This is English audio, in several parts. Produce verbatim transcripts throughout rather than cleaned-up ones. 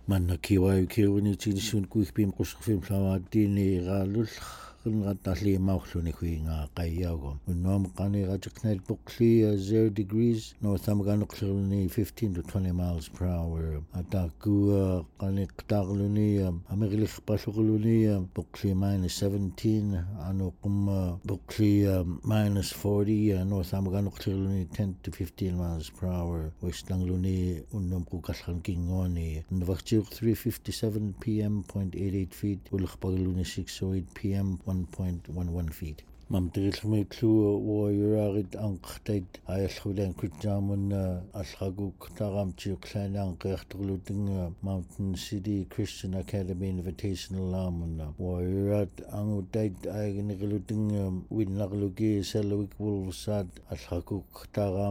manna kiwai kiwani tisun kuikpim qusqfim hlawatini gaalul qinqatalli maulluni huinga qayyago unnom qani gatiqnal buqli zero degrees north amganuqluni fifteen to twenty miles per hour ataku qani qtaqluni amigli qpalluqluni buqli minus seventeen anu qum buqli minus forty north amganuqluni ten to fifteen miles per hour westlangluni unnom qukallqan kingoni nvaqtiuq three fifty-seven p m zero point eight eight feet ulqpagluni six oh eight p m one point one one feet mamtirillmitlu warrioragit anqtait ayallhulan kutjaamun allqaguk taqamtiuqlaanaan qiartorlutinga Mountain City Christian Academy Invitational Aamunna warriorat angutait aiginiqilutinga winnaqluki Selawik Wolvesat allqaguk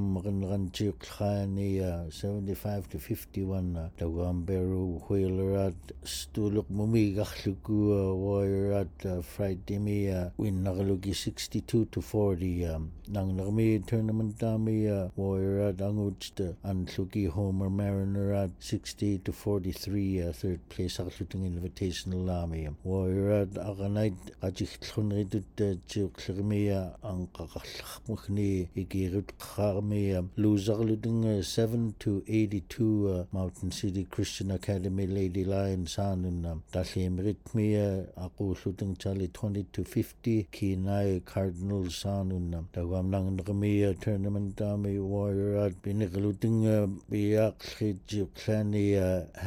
taqaamaqinrantiuqlaania seventy-five to fifty-one tawamberu whalerat stuluq mumigarluku warriorat Friday winnaqluki sixty-two to forty um nangnarmi tournament dami warrior at angutsta antluki Homer Mariner at sixty to forty-three uh, third place akluting invitational lami warrior at aganait qajikhlunritut chiuqlirmia anqaqarlaqmukhni ikirut qarmi loserluting seven to eighty-two uh, Mountain City Christian Academy Lady Lions anun tallimritmia aqulluting Charlie twenty to fifty kinai Cardinals sanun tawam nang nagmi tournament dami warrior at biniqluting biaqlit jiqlani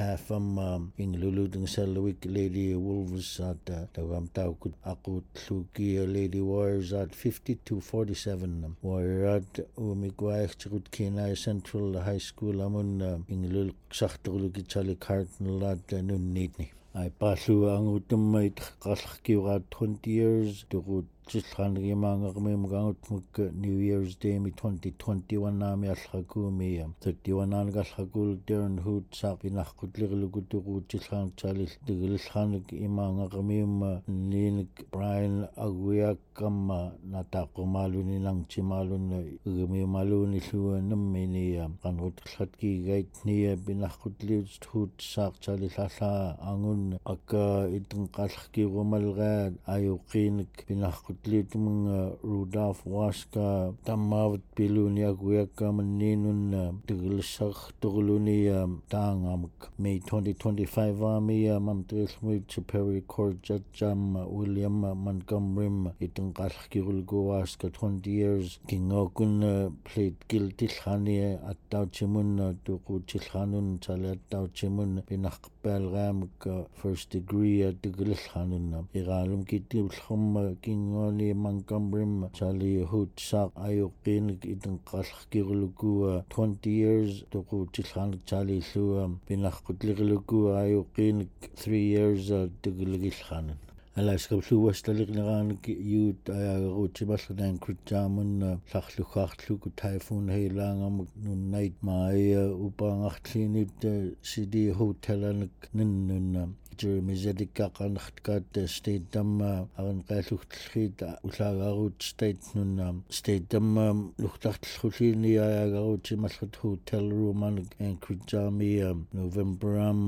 halfam ingluluting Selawik Lady Wolves at tawam tawkut aqut luki Lady Warriors at fifty to forty-seven warrior at umigwaich chikut kinai Central High School amun inglul saxtuluki Charlie Cardinal at nunnitni ai palu angutumait qalqiwa twenty years tuqut Chilhangi Mangami Mugangutmuk New Year's Day mi twenty twenty-one Nami Alhagumi thirty-one Angalhagul Darren Hoot Sapinakutlilugutu Chilhan Chalis Digilhanik Imangamim Ninik Brian Aguiakama Natakumaluni Lang Chimalun Gumi Maluni Luanamini Kanut Khatki Gait Nia Binakutlis Hoot Sak Chalisasa Angun Aka Itun Kalki Rumalgad Ayukinik Binakut Litmung Rudolph Waska Tamavat Pilunia Guiaka Maninun Tigilsach Tuglunia Tangam May twenty twenty-five Army Mamtrismit Superior Court Judge William Montgomery Itun Kalkirul Guaska twenty years King Okun played guilty Hania at Tauchimun Tuku Chilhanun Chalet Tauchimun Pinak Belgamk first degree at Tigilhanun Iralum Kitib Hum King Ni Montgomery Charlie Hoot Sak Ayukin itong kalkiruluku twenty years tuku Chilhan Charlie Lu Pinakutliluku Ayukin three years Tigilgilhan Alas kapsu wastalik nagan youth ayaguchibalan kutjamun lakhlukhlu ku typhoon heilangam nun night mai upang akhlinit city hotel an nun Jeremy Zedika kankhkat state dam agan qallukhlit ulagarut state nun state dam lukhtartlkhulini ayaguchimalkhut hotel room an kutjami November am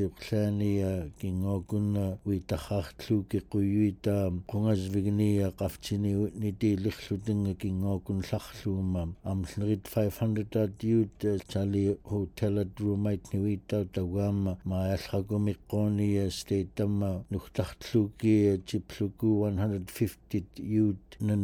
chiqlani kingogun witakhlu Kuyuita Kungasvigni Kaftini Niti Lichluting Kingokun Lachlum Amsnrit five hundred at youth Charlie Hotel at Rumait Niwita Tawam Maashagumikoni Statum Nuchtachluki Chipluku one hundred fifty youth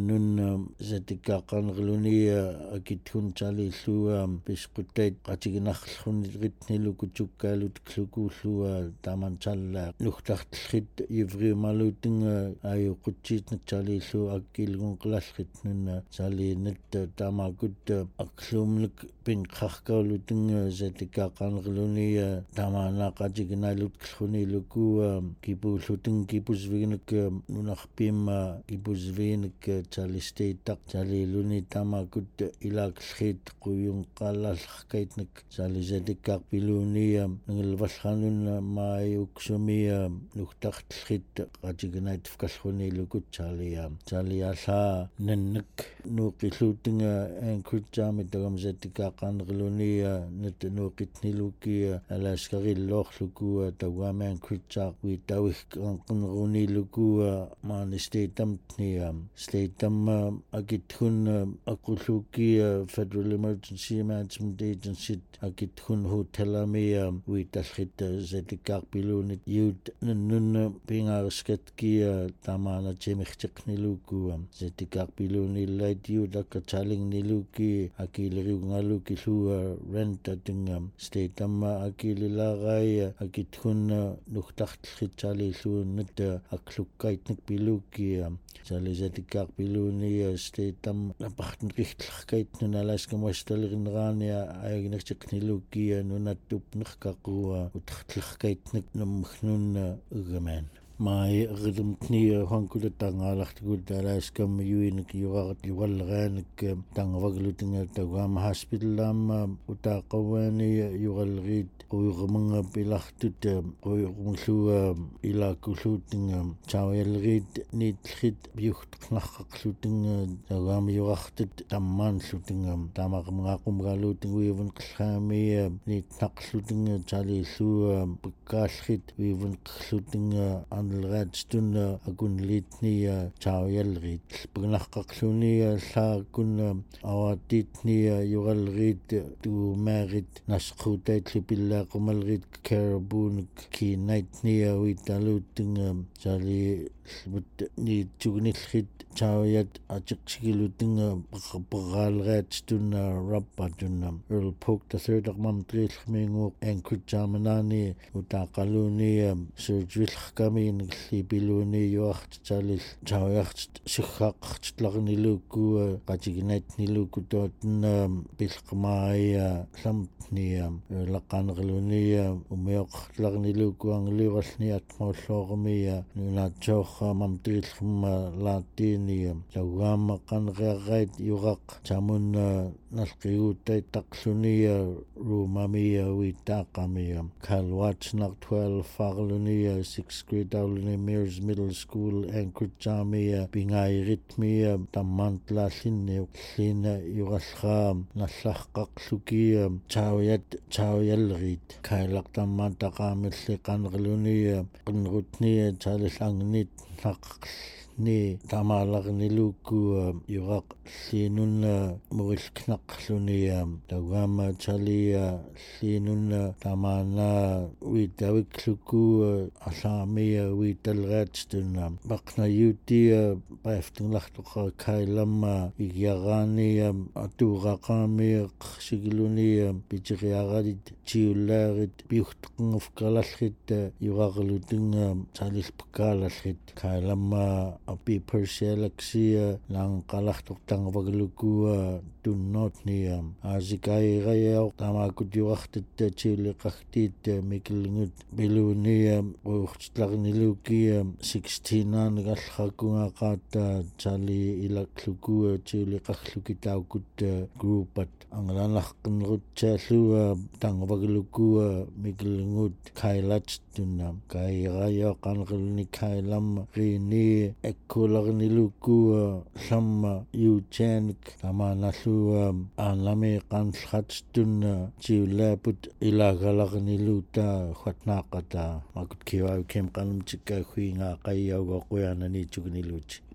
Nun Zetika Kangluni Akitun Charlie Lu Biskutate Kachignachlun Ritnilukuchukalut Kluku Lu Tamanchal Nuchtachlit Ivri Malu Luting ayo kuchit na Charlie Lu akil kong klaskit nun Charlie net tamagut aklumlik pin khakka luting zetika kangluni tama na kajigna lut khuni luku kipu luting kipus vinik nunakpim kipus vinik Charlie State tak Charlie luni tamagut ilak khit kuyung kalal kaitnik Charlie zetika piluni ngilwashanun mai uksumi nuktak khit qajignait fkalkhunilugut chalia chalia la nannak nuqilluutinga ankrutjaami tagamsatikaaqaanriluni nat nuqitniluki alaskarilloorluku tawaama ankrutjaaq witawik qanqunruniluku maani stateamtni stateam akithun aqulluki Federal Emergency Management Agency akithun hotelami witallit satikaarpilunit youth nannun pingaarskatki tamaana chemichtiqniluku satikaarpilunillait youth akatsalingniluki akiliriungaluki lu rent atinga stateam akililaarai akithun nuhtartlitsaalilluunnat aklukkaitnik piluki sali satikaarpiluni stateam napartnqihtllerkaitnun alaskamuastalirineraania aignertiqniluki nunattupnerkaqua utartlerkaitnik numgnun ugaman mai ridumtni hankula tangaalartukut alaskam yuinik yugarat yugalleraanik tangavaglutinga tawam hospitalam utaaqawani yugallerit qoyurmanga pilartut qoyurmullu ilaakulluutinga tawallerit niitlit biuxtqnarqaqlutinga tawam yugartut tammaanlutinga tamaqmaqumgaaluutinga uivun qillhaami niitnaqlutinga talillu pikkaallit uivun qillutinga anleraatstun akunliitni taawjallerit pignaqqaqluni llaakun awaatiitni yugallerit tuumaarit nasquutaitli pillaaqamallerit karabuunik kiinaitni uitaluutinga sali ni tugnillit taawjat atiqsigilutinga paqaaleraatstun rappatun Earl Polk the third aqmam trilxminguuq ankrutjaamanani utaaqaluni surgerillerkami nglipiluni yuartitsalil taawjart siggaaqartitlarniluukku qatiginatniluukku tootna pilqmaaya lamtni laqaanerluni umioqartlarniluukku angliuralni atmoolloormi nunaatsoorra mamtrillerma laattiini tawgaama qanerearait yuraq tamun nalqiguutait taqluni ruumami uitaaqami Carl Watchner twelve farluni sixth grade auluni Mears Middle School ankrutjaami pingairitmi tammaantlaallini llina yurallra nallaqqaqluki taawjat taawjallerit kailaq tammaantaqaamilli qanerluni qinrutni talillangnit naqq ni tamaalarniluukku yuraq llinun murilknaqluni tawama talia llinun tamaana uitawiklukku allaami uitaleraatstun paqna yuuti paiftinglartoqa kailamma igiaraani atuuraqaami qsigiluni pitiriararit tiullaarit piuxteqngufkalallit yuraqlutinga talilpkaalallit kailamma api persialaxia lang qalartortangavagluku tunnotni asikairaya tamakut yuartit tiuliqartit mikilngut biluni uurtitlarniluki sixteen-aan gallaqungaqaata tali ilakluku tiuliqarluki taukut groupat anglanarqinrutsaallua tangavagluku mikilngut kailat tunna kairaya qanerluni kailam rini ekkularniluku lamma yuutjaanik tamaanallu aanlami qanllratstun tiullaaput ilaagalarniluuta huatnaaqata makut kiwau kem qanumtikka huinga qayyauga quyanani tugniluut